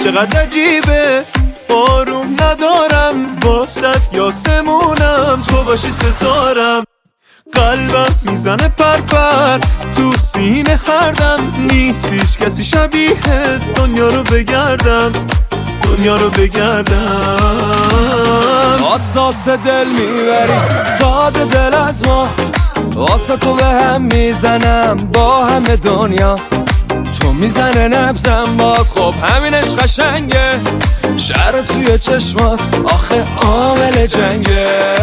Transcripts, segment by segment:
چقدر عجیبه آروم ندارم واسد یاسمونم تو باشی ستارم قلبم میزنه پرپر تو سینه هر دم نیستیش کسی شبیه دنیا رو بگردم دنیا رو بگردم اساس دل میبری ساده دل از ما واسه تو به هم میزنم با همه دنیا تو میزنه نبزم باد خب همینش قشنگه شهر توی چشمات آخه عامل جنگه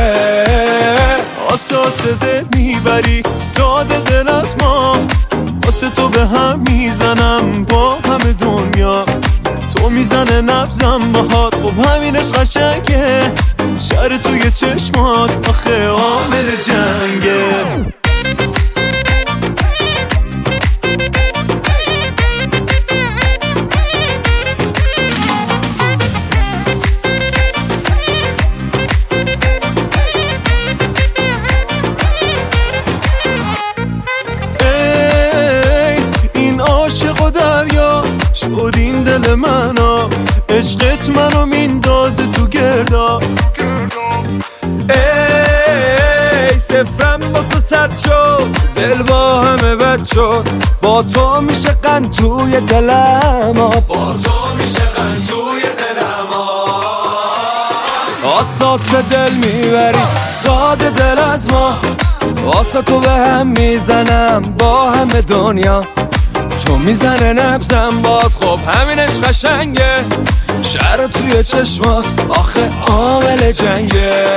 اساس دل میبری ساده دل از ما واسه تو به هم میزنم با همه دنیا تو میزنه نبزم باهات خب همینش قشنگه شهر توی چشمات آخه عامل جنگه شد این دل منو عشقت منو میندازه تو گردا ای صفرم با تو صد شد دل با همه بد شد با تو میشه قند توی دلم با تو میشه قند توی دلم اساس دل میبری ساده دل از ما واسه تو به هم میزنم با همه دنیا تو میزنه نبزم باد خب همینش قشنگه شهر توی چشمات آخه عامل جنگه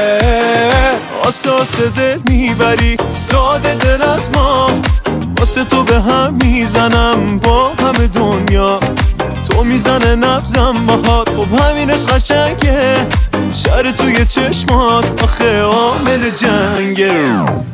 اساس دل میبری ساده دل از ما واسه تو به هم میزنم با همه دنیا تو میزنه نبزم باهات خب همینش قشنگه شهر توی چشمات آخه عامل جنگه